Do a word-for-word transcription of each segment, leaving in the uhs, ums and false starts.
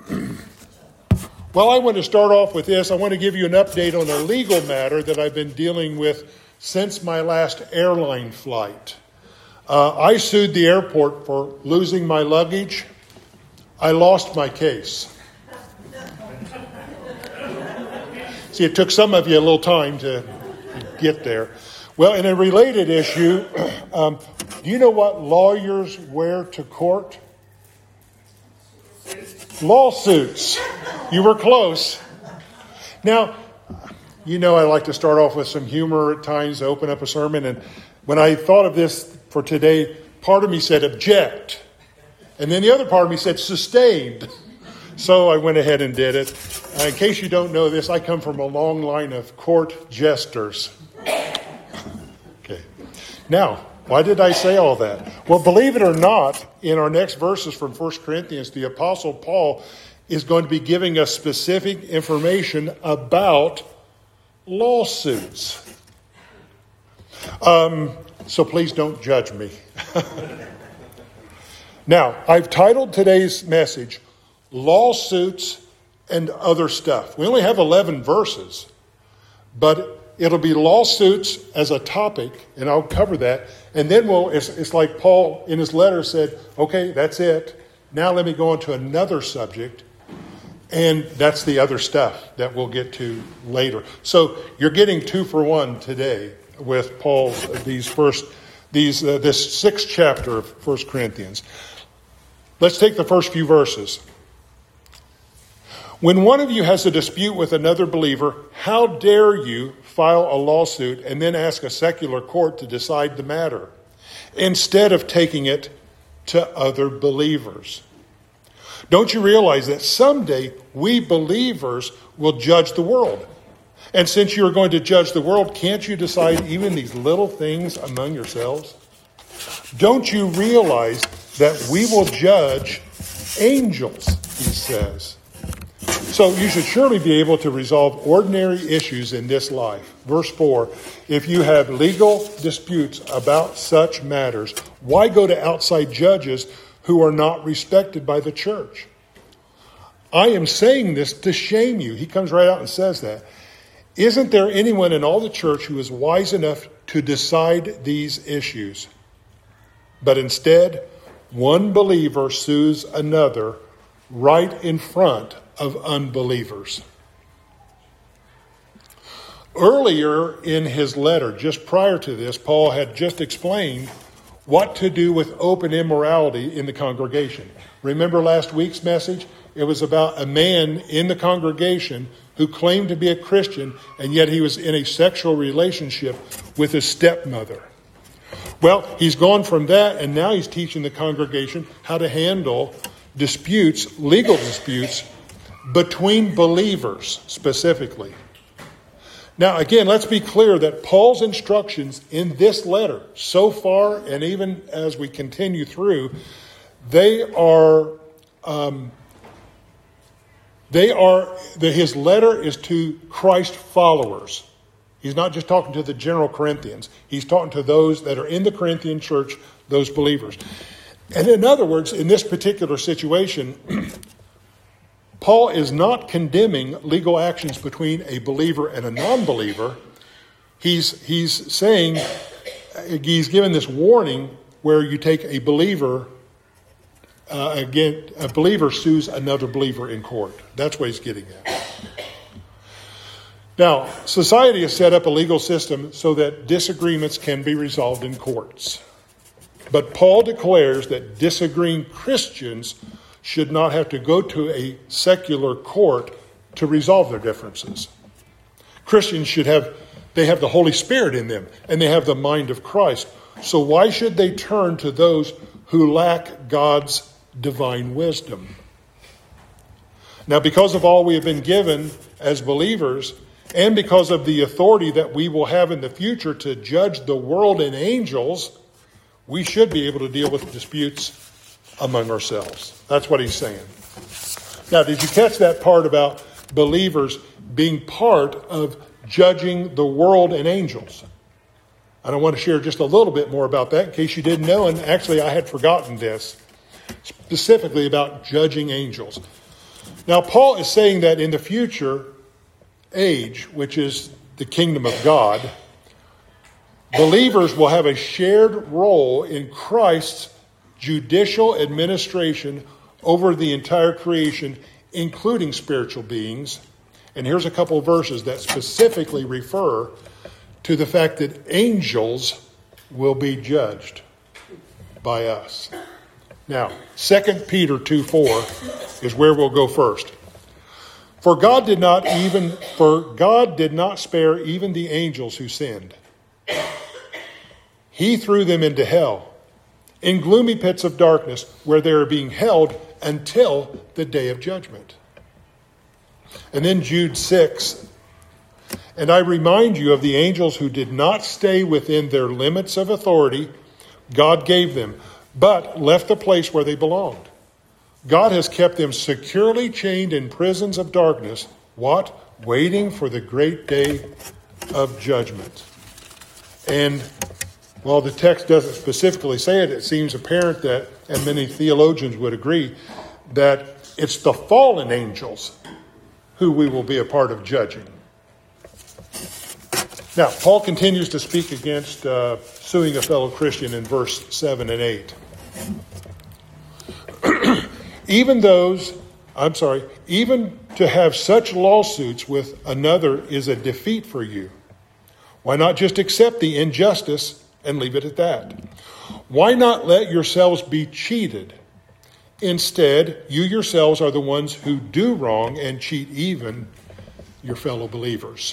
Well, I want to start off with this. I want to give you an update on a legal matter that I've been dealing with since my last airline flight. Uh, I sued the airport for losing my luggage. I lost my case. See, it took some of you a little time to get there. Well, in a related issue, um, do you know what lawyers wear to court? Lawsuits. You were close. Now, you know I like to start off with some humor at times to open up a sermon. And when I thought of this for today, part of me said object. And then the other part of me said sustained. So I went ahead and did it. Uh, in case you don't know this, I come from a long line of court jesters. Okay. Now, why did I say all that? Well, believe it or not, in our next verses from First Corinthians, the Apostle Paul is going to be giving us specific information about lawsuits. Um, so please don't judge me. Now, I've titled today's message, Lawsuits and Other Stuff. We only have eleven verses, but it'll be lawsuits as a topic, and I'll cover that. And then we'll, it's, it's like Paul in his letter said, okay, that's it. Now let me go on to another subject. And that's the other stuff that we'll get to later. So you're getting two for one today with Paul's, these first, these, uh, this sixth chapter of First Corinthians. Let's take the first few verses. When one of you has a dispute with another believer, how dare you file a lawsuit and then ask a secular court to decide the matter, instead of taking it to other believers? Don't you realize that someday we believers will judge the world? And since you're going to judge the world, can't you decide even these little things among yourselves? Don't you realize that we will judge angels, he says. So you should surely be able to resolve ordinary issues in this life. Verse four, if you have legal disputes about such matters, why go to outside judges who are not respected by the church? I am saying this to shame you. He comes right out and says that. Isn't there anyone in all the church who is wise enough to decide these issues? But instead, one believer sues another right in front of unbelievers. Earlier in his letter, just prior to this, Paul had just explained what to do with open immorality in the congregation. Remember last week's message? It was about a man in the congregation who claimed to be a Christian, and yet he was in a sexual relationship with his stepmother. Well, he's gone from that, and now he's teaching the congregation how to handle disputes, legal disputes, between believers specifically. Now, again, let's be clear that Paul's instructions in this letter, so far, and even as we continue through, they are, um, they are, the, his letter is to Christ followers. He's not just talking to the general Corinthians. He's talking to those that are in the Corinthian church, those believers. And in other words, in this particular situation, Paul is not condemning legal actions between a believer and a non-believer. He's, he's saying, he's given this warning where you take a believer, uh, again, a believer sues another believer in court. That's what he's getting at. Now, society has set up a legal system so that disagreements can be resolved in courts. But Paul declares that disagreeing Christians should not have to go to a secular court to resolve their differences. Christians should have, they have the Holy Spirit in them, and they have the mind of Christ. So why should they turn to those who lack God's divine wisdom? Now, because of all we have been given as believers, and because of the authority that we will have in the future to judge the world and angels, we should be able to deal with disputes among ourselves. That's what he's saying. Now, did you catch that part about believers being part of judging the world and angels? And I want to share just a little bit more about that in case you didn't know. And actually, I had forgotten this, specifically about judging angels. Now, Paul is saying that in the future age, which is the kingdom of God, believers will have a shared role in Christ's judicial administration over the entire creation, including spiritual beings. And here's a couple of verses that specifically refer to the fact that angels will be judged by us. Now, Second Peter two four is where we'll go first. For God did not even for God did not spare even the angels who sinned. He threw them into hell, in gloomy pits of darkness, where they are being held until the day of judgment. And then Jude six. And I remind you of the angels who did not stay within their limits of authority God gave them, but left the place where they belonged. God has kept them securely chained in prisons of darkness. What? Waiting for the great day of judgment. And while the text doesn't specifically say it, it seems apparent that, and many theologians would agree, that it's the fallen angels who we will be a part of judging. Now, Paul continues to speak against uh, suing a fellow Christian in verse seven and eight. Even those, I'm sorry, even to have such lawsuits with another is a defeat for you. Why not just accept the injustice and leave it at that? Why not let yourselves be cheated? Instead, you yourselves are the ones who do wrong and cheat even your fellow believers.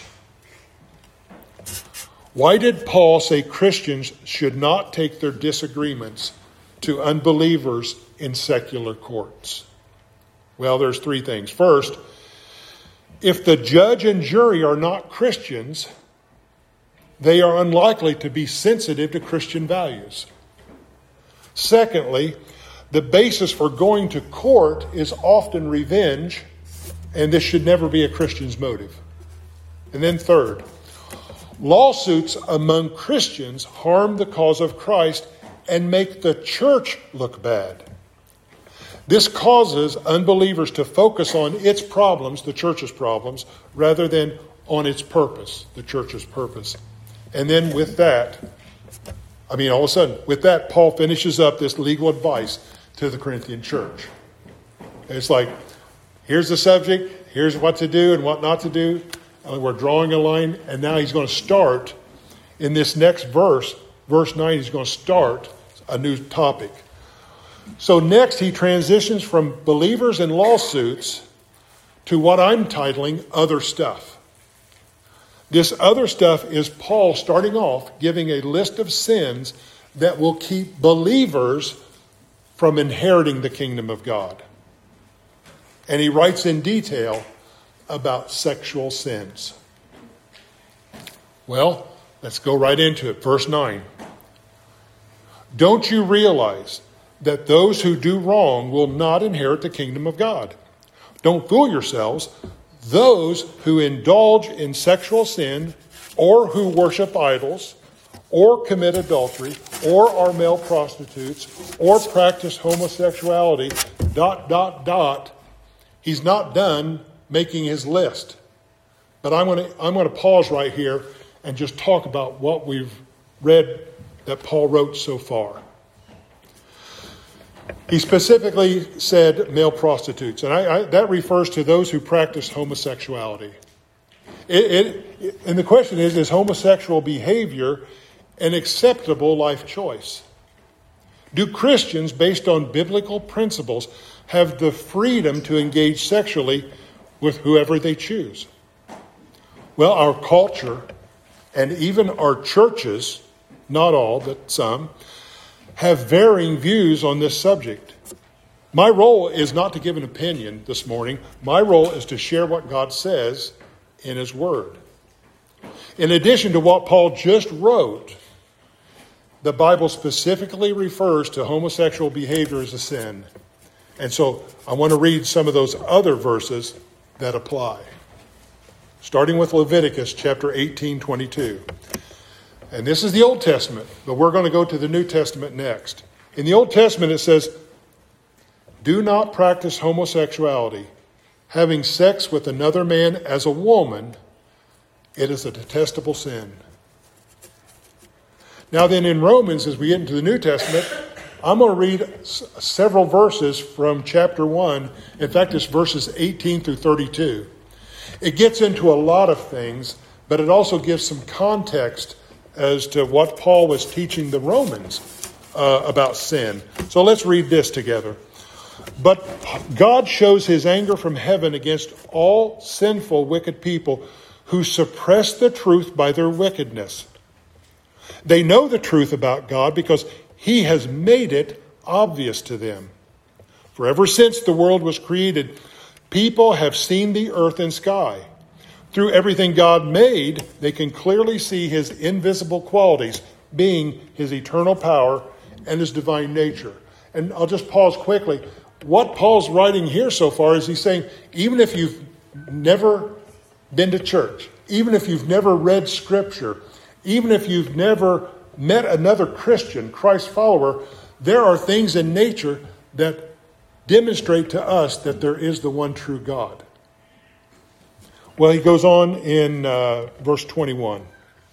Why did Paul say Christians should not take their disagreements to unbelievers in secular courts? Well, there's three things. First, if the judge and jury are not Christians, they are unlikely to be sensitive to Christian values. Secondly, the basis for going to court is often revenge, and this should never be a Christian's motive. And then third, lawsuits among Christians harm the cause of Christ and make the church look bad. This causes unbelievers to focus on its problems, the church's problems, rather than on its purpose, the church's purpose. And then with that, I mean, all of a sudden, with that, Paul finishes up this legal advice to the Corinthian church. It's like, here's the subject, here's what to do and what not to do. And we're drawing a line, and now he's going to start in this next verse, verse nine, he's going to start a new topic. So next he transitions from believers and lawsuits to what I'm titling other stuff. This other stuff is Paul starting off giving a list of sins that will keep believers from inheriting the kingdom of God. And he writes in detail about sexual sins. Well, let's go right into it. Verse nine. Don't you realize that those who do wrong will not inherit the kingdom of God? Don't fool yourselves. Those who indulge in sexual sin, or who worship idols, or commit adultery, or are male prostitutes, or practice homosexuality, dot, dot, dot. He's not done making his list. But I'm going to I'm going to pause right here and just talk about what we've read that Paul wrote so far. He specifically said male prostitutes, and I, I, that refers to those who practice homosexuality. It, it, and the question is, is homosexual behavior an acceptable life choice? Do Christians, based on biblical principles, have the freedom to engage sexually with whoever they choose? Well, our culture and even our churches, not all, but some, have varying views on this subject. My role is not to give an opinion this morning. My role is to share what God says in His Word. In addition to what Paul just wrote, the Bible specifically refers to homosexual behavior as a sin. And so I want to read some of those other verses that apply. Starting with Leviticus chapter eighteen, twenty-two. And this is the Old Testament, but we're going to go to the New Testament next. In the Old Testament it says, do not practice homosexuality. having sex with another man as a woman, it is a detestable sin. Now then, in Romans, as we get into the New Testament, I'm going to read s- several verses from chapter one. In fact, it's verses eighteen through thirty-two. It gets into a lot of things, but it also gives some context as to what Paul was teaching the Romans uh, about sin. So let's read this together. But God shows his anger from heaven against all sinful, wicked people who suppress the truth by their wickedness. They know the truth about God because he has made it obvious to them. For ever since the world was created, people have seen the earth and sky. Through everything God made, they can clearly see his invisible qualities, being his eternal power and his divine nature. And I'll just pause quickly. What Paul's writing here so far is he's saying, even if you've never been to church, even if you've never read Scripture, even if you've never met another Christian, Christ follower, there are things in nature that demonstrate to us that there is the one true God. Well, he goes on in uh, verse twenty-one.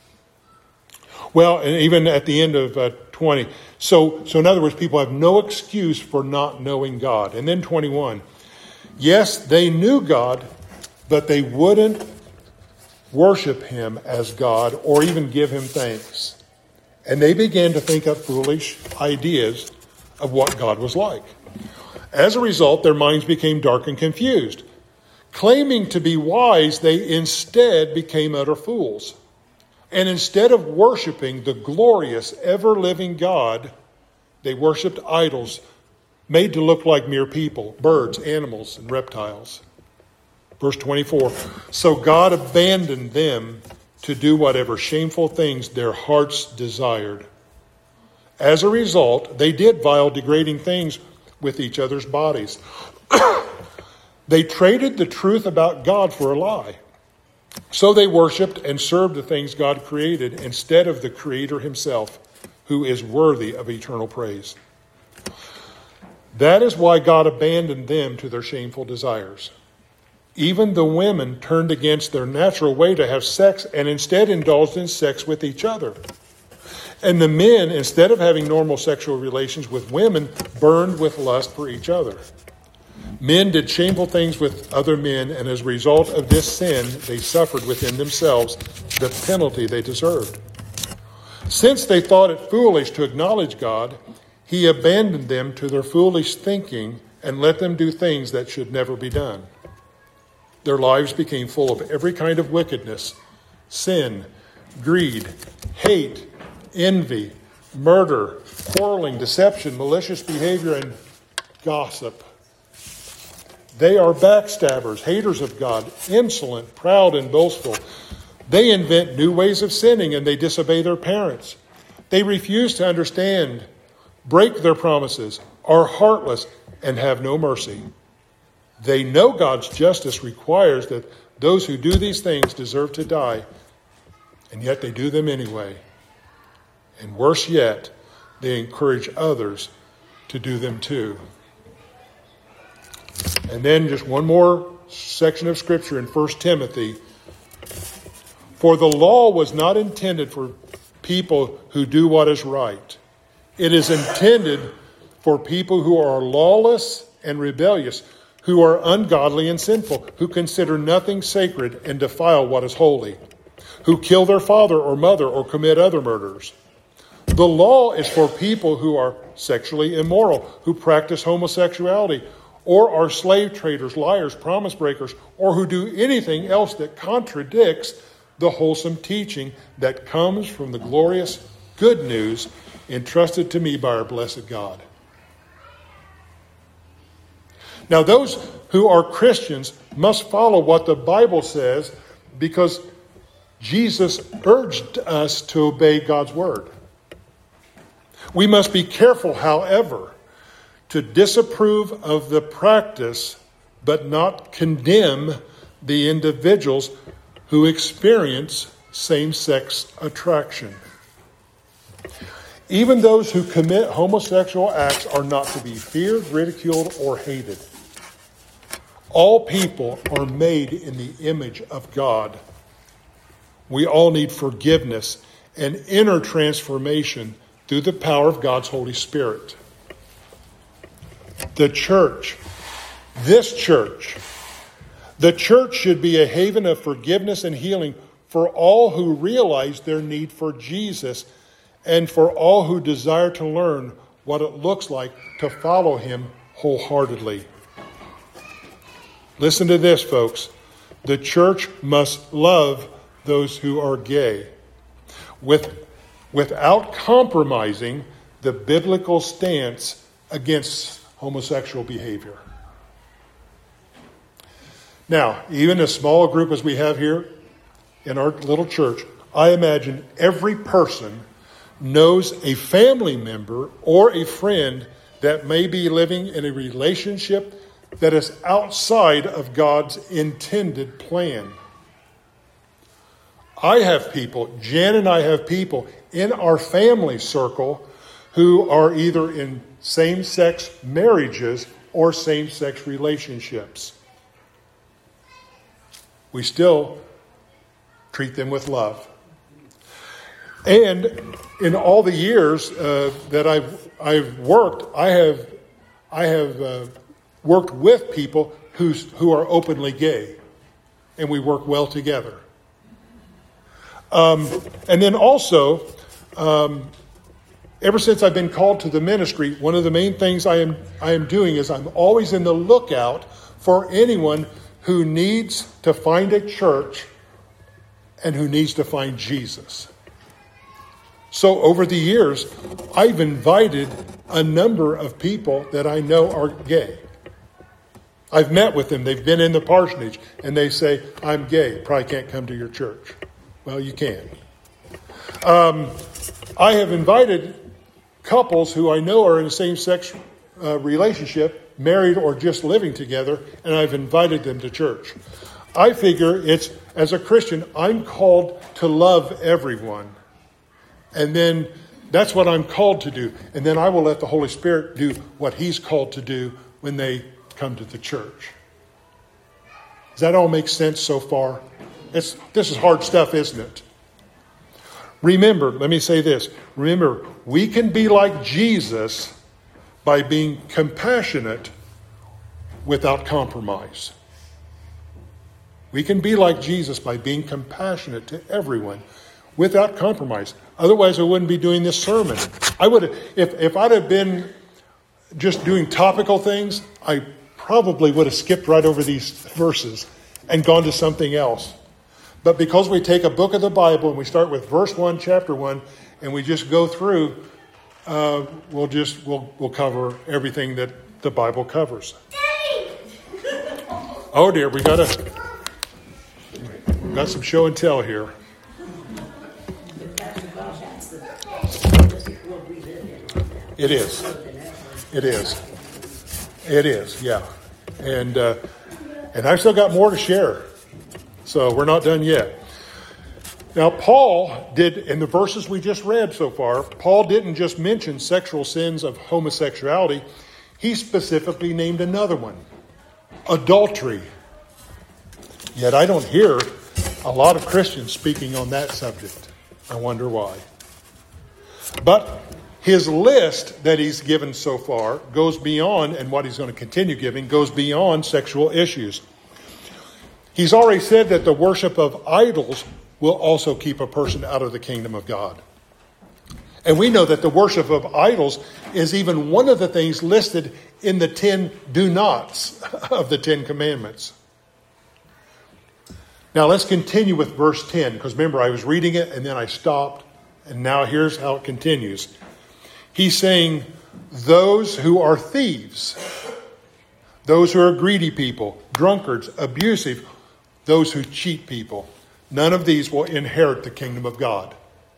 Well, and even at the end of uh, twenty. So, so in other words, people have no excuse for not knowing God. And then twenty-one. Yes, they knew God, but they wouldn't worship him as God or even give him thanks. And they began to think up foolish ideas of what God was like. As a result, their minds became dark and confused. Claiming to be wise, they instead became utter fools. And instead of worshiping the glorious, ever-living God, they worshipped idols made to look like mere people, birds, animals, and reptiles. Verse twenty-four, so God abandoned them to do whatever shameful things their hearts desired. As a result, they did vile, degrading things with each other's bodies. They traded the truth about God for a lie. So they worshipped and served the things God created instead of the Creator himself, who is worthy of eternal praise. That is why God abandoned them to their shameful desires. Even the women turned against their natural way to have sex and instead indulged in sex with each other. And the men, instead of having normal sexual relations with women, burned with lust for each other. Men did shameful things with other men, and as a result of this sin, they suffered within themselves the penalty they deserved. Since they thought it foolish to acknowledge God, he abandoned them to their foolish thinking and let them do things that should never be done. Their lives became full of every kind of wickedness, sin, greed, hate, envy, murder, quarreling, deception, malicious behavior, and gossip. They are backstabbers, haters of God, insolent, proud, and boastful. They invent new ways of sinning and they disobey their parents. They refuse to understand, break their promises, are heartless, and have no mercy. They know God's justice requires that those who do these things deserve to die, and yet they do them anyway. And worse yet, they encourage others to do them too. And then just one more section of Scripture in First Timothy. For the law was not intended for people who do what is right. It is intended for people who are lawless and rebellious, who are ungodly and sinful, who consider nothing sacred and defile what is holy, who kill their father or mother or commit other murders. The law is for people who are sexually immoral, who practice homosexuality, or are slave traders, liars, promise breakers, or who do anything else that contradicts the wholesome teaching that comes from the glorious good news entrusted to me by our blessed God. Now, those who are Christians must follow what the Bible says because Jesus urged us to obey God's word. We must be careful, however, to disapprove of the practice, but not condemn the individuals who experience same-sex attraction. Even those who commit homosexual acts are not to be feared, ridiculed, or hated. All people are made in the image of God. We all need forgiveness and inner transformation through the power of God's Holy Spirit. The church, this church, the church should be a haven of forgiveness and healing for all who realize their need for Jesus and for all who desire to learn what it looks like to follow him wholeheartedly. Listen to this, folks. The church must love those who are gay with, without compromising the biblical stance against homosexual behavior. Now, even a small group as we have here in our little church, I imagine every person knows a family member or a friend that may be living in a relationship that is outside of God's intended plan. I have people, Jan and I have people in our family circle who are either in same-sex marriages or same-sex relationships. We still treat them with love. And in all the years uh, that I've I've worked, I have I have uh, worked with people who's who are openly gay, and we work well together. Um, and then also, um, ever since I've been called to the ministry, one of the main things I am I am doing is I'm always in the lookout for anyone who needs to find a church and who needs to find Jesus. So over the years, I've invited a number of people that I know are gay. I've met with them. They've been in the parsonage, and they say, I'm gay. Probably can't come to your church. Well, you can. Um, I have invited couples who I know are in a same-sex uh, relationship, married or just living together, and I've invited them to church. I figure it's, as a Christian, I'm called to love everyone. And then that's what I'm called to do. And then I will let the Holy Spirit do what he's called to do when they come to the church. Does that all make sense so far? It's, this is hard stuff, isn't it? Remember, let me say this. Remember, we can be like Jesus by being compassionate without compromise. We can be like Jesus by being compassionate to everyone without compromise. Otherwise, I wouldn't be doing this sermon. I would have, if, if I'd have been just doing topical things, I probably would have skipped right over these verses and gone to something else. But because we take a book of the Bible and we start with verse one, chapter one, and we just go through, uh, we'll just we'll we'll cover everything that the Bible covers. Oh dear, we got a we got some show and tell here. It is. It is. It is, yeah. And uh, and I've still got more to share. So we're not done yet. Now, Paul did, in the verses we just read so far, Paul didn't just mention sexual sins of homosexuality. He specifically named another one, adultery. Yet I don't hear a lot of Christians speaking on that subject. I wonder why. But his list that he's given so far goes beyond, and what he's going to continue giving, goes beyond sexual issues. He's already said that the worship of idols will also keep a person out of the kingdom of God. And we know that the worship of idols is even one of the things listed in the ten do nots of the Ten Commandments. Now let's continue with verse ten, because remember I was reading it and then I stopped, and now here's how it continues. He's saying, those who are thieves, those who are greedy people, drunkards, abusive, those who cheat people, none of these will inherit the kingdom of God.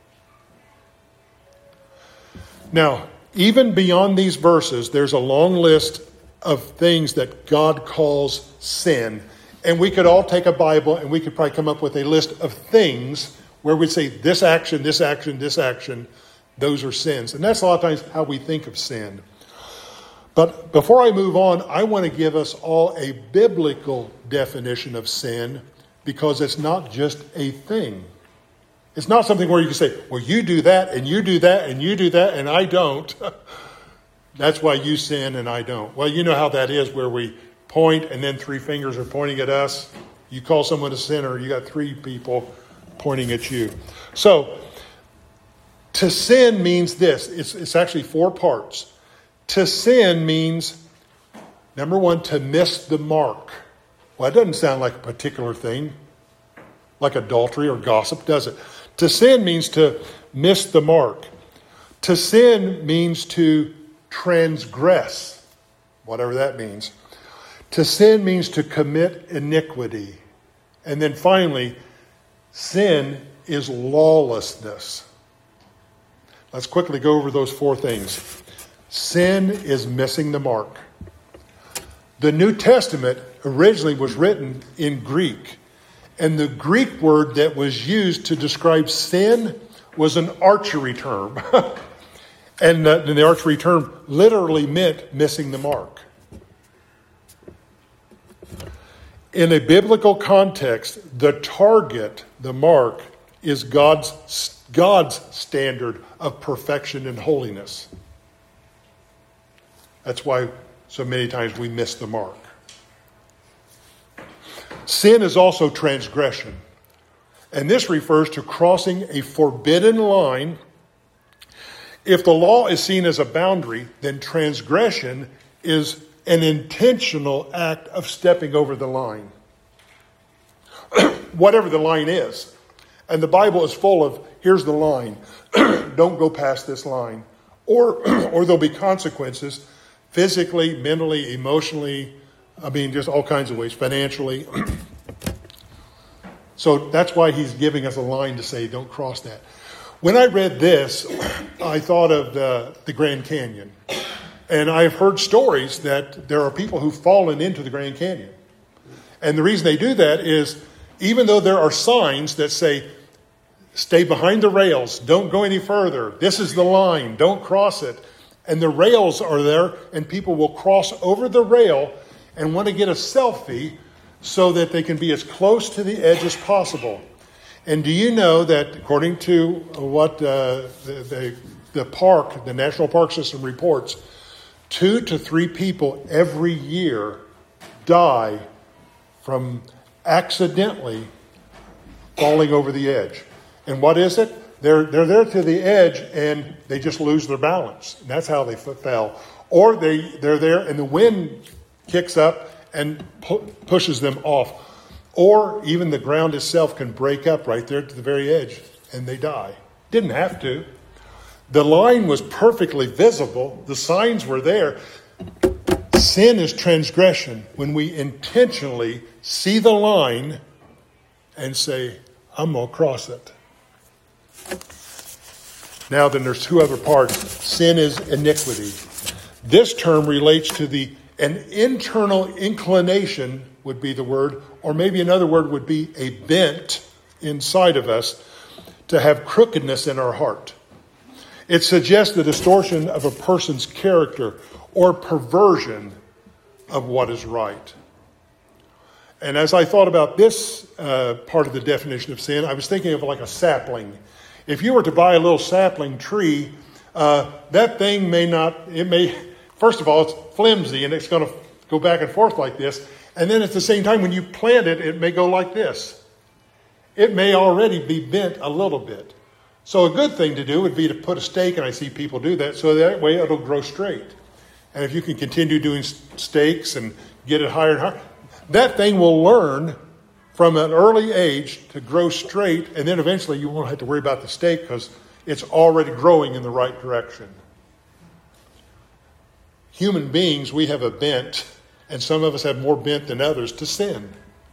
Now, even beyond these verses, there's a long list of things that God calls sin. And we could all take a Bible and we could probably come up with a list of things where we'd say this action, this action, this action, those are sins. And that's a lot of times how we think of sin. But before I move on, I want to give us all a biblical definition of sin, because it's not just a thing. It's not something where you can say, well, you do that, and you do that, and you do that, and I don't. That's why you sin and I don't. Well, you know how that is, where we point and then three fingers are pointing at us. You call someone a sinner, you got three people pointing at you. So, to sin means this. It's, it's actually four parts. To sin means, number one, to miss the mark. Well, it doesn't sound like a particular thing, like adultery or gossip, does it? To sin means to miss the mark. To sin means to transgress, whatever that means. To sin means to commit iniquity. And then finally, sin is lawlessness. Let's quickly go over those four things. Sin is missing the mark. The New Testament originally was written in Greek. And the Greek word that was used to describe sin was an archery term. and, uh, and the archery term literally meant missing the mark. In a biblical context, the target, the mark, is God's, God's standard of perfection and holiness. That's why so many times we miss the mark. Sin is also transgression. And this refers to crossing a forbidden line. If the law is seen as a boundary, then transgression is an intentional act of stepping over the line. Whatever the line is. And the Bible is full of, here's the line. Don't go past this line. Or, or there'll be consequences, physically, mentally, emotionally, I mean, just all kinds of ways, financially. So that's why he's giving us a line to say, don't cross that. When I read this, I thought of the, the Grand Canyon. And I've heard stories that there are people who've fallen into the Grand Canyon. And the reason they do that is, even though there are signs that say, stay behind the rails, don't go any further, this is the line, don't cross it. And the rails are there, and people will cross over the rail and want to get a selfie so that they can be as close to the edge as possible. And do you know that according to what uh, the, the, the park, the National Park System reports, two to three people every year die from accidentally falling over the edge. And what is it? They're, they're there to the edge and they just lose their balance. And that's how they fell. Or they, they're there and the wind kicks up and pu- pushes them off. Or even the ground itself can break up right there to the very edge and they die. Didn't have to. The line was perfectly visible. The signs were there. Sin is transgression when we intentionally see the line and say, I'm going to cross it. Now then, there's two other parts. Sin is iniquity. This term relates to the an internal inclination would be the word, or maybe another word would be a bent inside of us to have crookedness in our heart. It suggests the distortion of a person's character or perversion of what is right. And as I thought about this uh, part of the definition of sin, I was thinking of like a sapling. If you were to buy a little sapling tree, uh, that thing may not, it may, first of all, it's flimsy and it's going to go back and forth like this. And then at the same time, when you plant it, it may go like this. It may already be bent a little bit. So a good thing to do would be to put a stake, and I see people do that, so that way it'll grow straight. And if you can continue doing stakes and get it higher and higher, that thing will learn from an early age to grow straight, and then eventually you won't have to worry about the stake because it's already growing in the right direction. Human beings, we have a bent, and some of us have more bent than others to sin.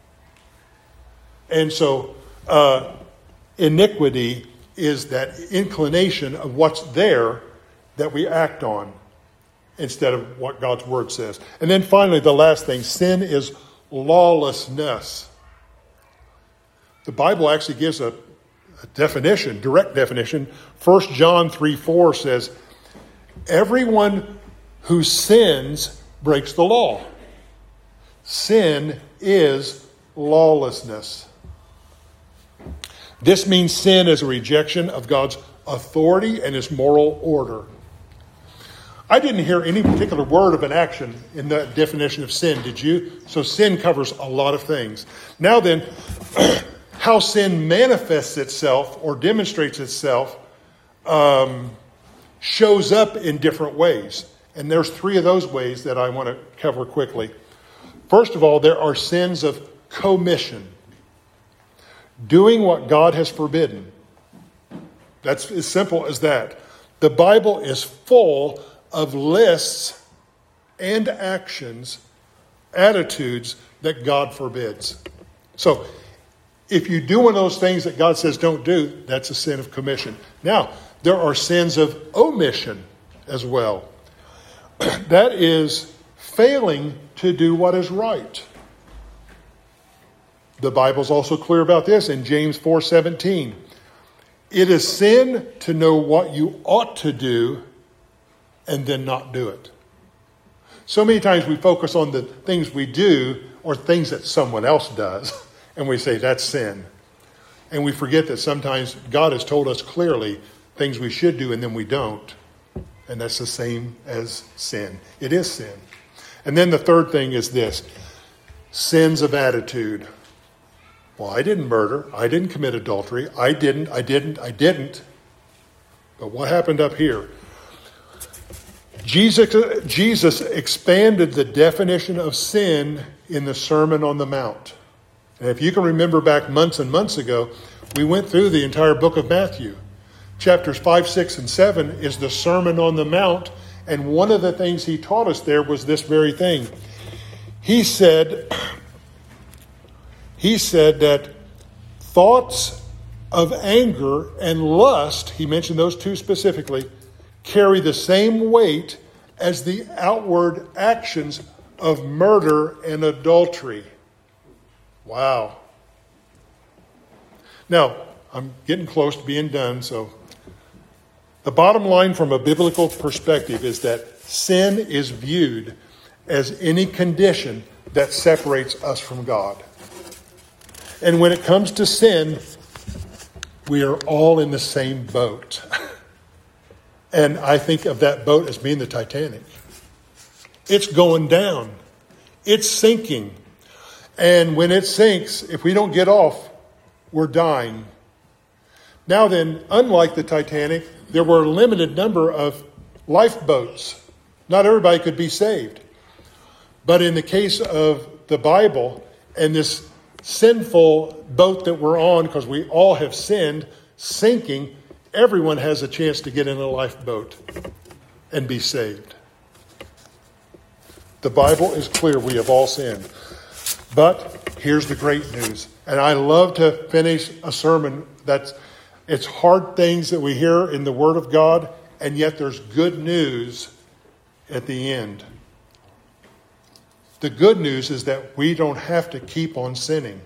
And so uh, iniquity is that inclination of what's there that we act on instead of what God's word says. And then finally, the last thing, sin is lawlessness. The Bible actually gives a, a definition, direct definition. First John three four says, everyone who sins breaks the law. Sin is lawlessness. This means sin is a rejection of God's authority and his moral order. I didn't hear any particular word of an action in the definition of sin, did you? So sin covers a lot of things. Now then, how sin manifests itself or demonstrates itself um, shows up in different ways. And there's three of those ways that I want to cover quickly. First of all, there are sins of commission. Doing what God has forbidden. That's as simple as that. The Bible is full of lists and actions, attitudes that God forbids. So, if you do one of those things that God says don't do, that's a sin of commission. Now, there are sins of omission as well. That is failing to do what is right. The Bible's also clear about this in James four seventeen. It is sin to know what you ought to do and then not do it. So many times we focus on the things we do or things that someone else does, and we say that's sin. And we forget that sometimes God has told us clearly things we should do and then we don't. And that's the same as sin. It is sin. And then the third thing is this. Sins of attitude. Well, I didn't murder. I didn't commit adultery. I didn't, I didn't, I didn't. But what happened up here? Jesus, Jesus expanded the definition of sin in the Sermon on the Mount. And if you can remember back months and months ago, we went through the entire book of Matthew. Chapters five, six, and seven is the Sermon on the Mount. And one of the things he taught us there was this very thing. He said, he said that thoughts of anger and lust, he mentioned those two specifically, carry the same weight as the outward actions of murder and adultery. Wow. Now, I'm getting close to being done, so the bottom line from a biblical perspective is that sin is viewed as any condition that separates us from God. And when it comes to sin, we are all in the same boat. And I think of that boat as being the Titanic. It's going down. It's sinking. And when it sinks, if we don't get off, we're dying. Now then, unlike the Titanic, there were a limited number of lifeboats. Not everybody could be saved. But in the case of the Bible and this sinful boat that we're on, because we all have sinned, sinking, everyone has a chance to get in a lifeboat and be saved. The Bible is clear. We have all sinned. But here's the great news. And I love to finish a sermon that's, it's hard things that we hear in the Word of God, and yet there's good news at the end. The good news is that we don't have to keep on sinning.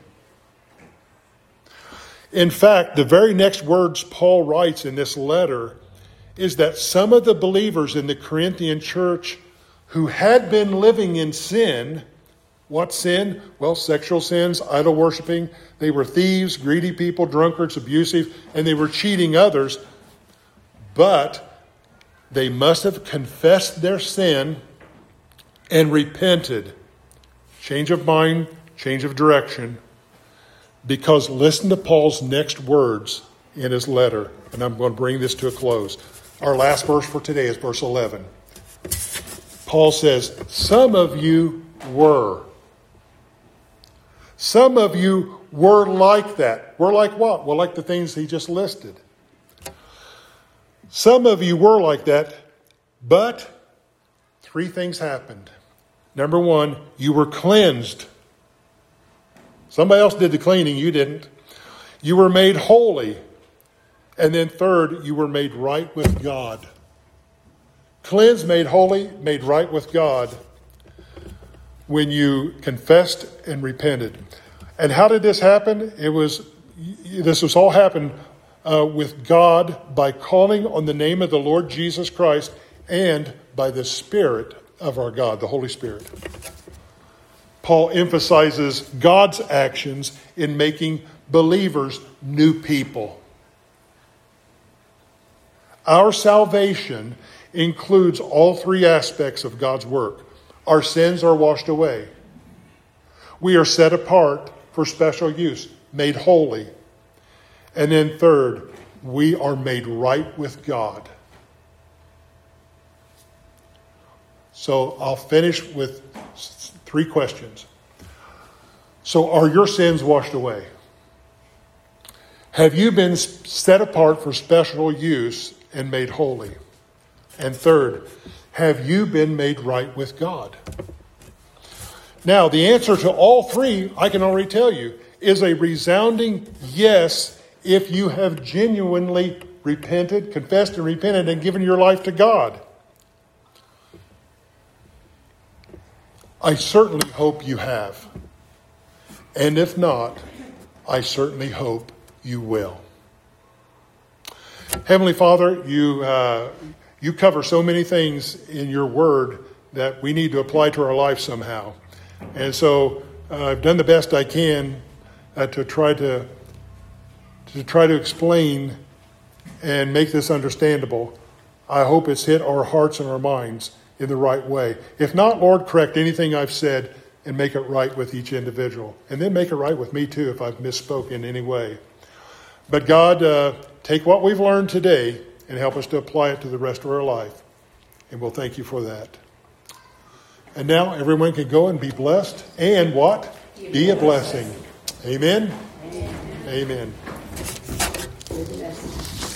In fact, the very next words Paul writes in this letter is that some of the believers in the Corinthian church who had been living in sin, what sin? Well, sexual sins, idol worshiping. They were thieves, greedy people, drunkards, abusive, and they were cheating others. But they must have confessed their sin and repented. Change of mind, change of direction. Because listen to Paul's next words in his letter. And I'm going to bring this to a close. Our last verse for today is verse eleven. Paul says, some of you were. Some of you were like that. Were like what? Well, like the things he just listed. Some of you were like that, but three things happened. Number one, you were cleansed. Somebody else did the cleaning, you didn't. You were made holy. And then third, you were made right with God. Cleansed, made holy, made right with God when you confessed and repented. And how did this happen? It was, this was all happened uh, with God by calling on the name of the Lord Jesus Christ and by the Spirit of our God, the Holy Spirit. Paul emphasizes God's actions in making believers new people. Our salvation includes all three aspects of God's work. Our sins are washed away. We are set apart for special use, made holy. And then third, we are made right with God. So I'll finish with three questions. So are your sins washed away? Have you been set apart for special use and made holy? And third, have you been made right with God? Now, the answer to all three, I can already tell you, is a resounding yes if you have genuinely repented, confessed and repented, and given your life to God. I certainly hope you have. And if not, I certainly hope you will. Heavenly Father, you uh, you cover so many things in your word that we need to apply to our life somehow. And so uh, I've done the best I can uh, to try to to try to explain and make this understandable. I hope it's hit our hearts and our minds in the right way. If not, Lord, correct anything I've said and make it right with each individual. And then make it right with me too if I've misspoke in any way. But God, uh, take what we've learned today and help us to apply it to the rest of our life. And we'll thank you for that. And now everyone can go and be blessed. And what? Be a blessing. Amen? Amen. Amen.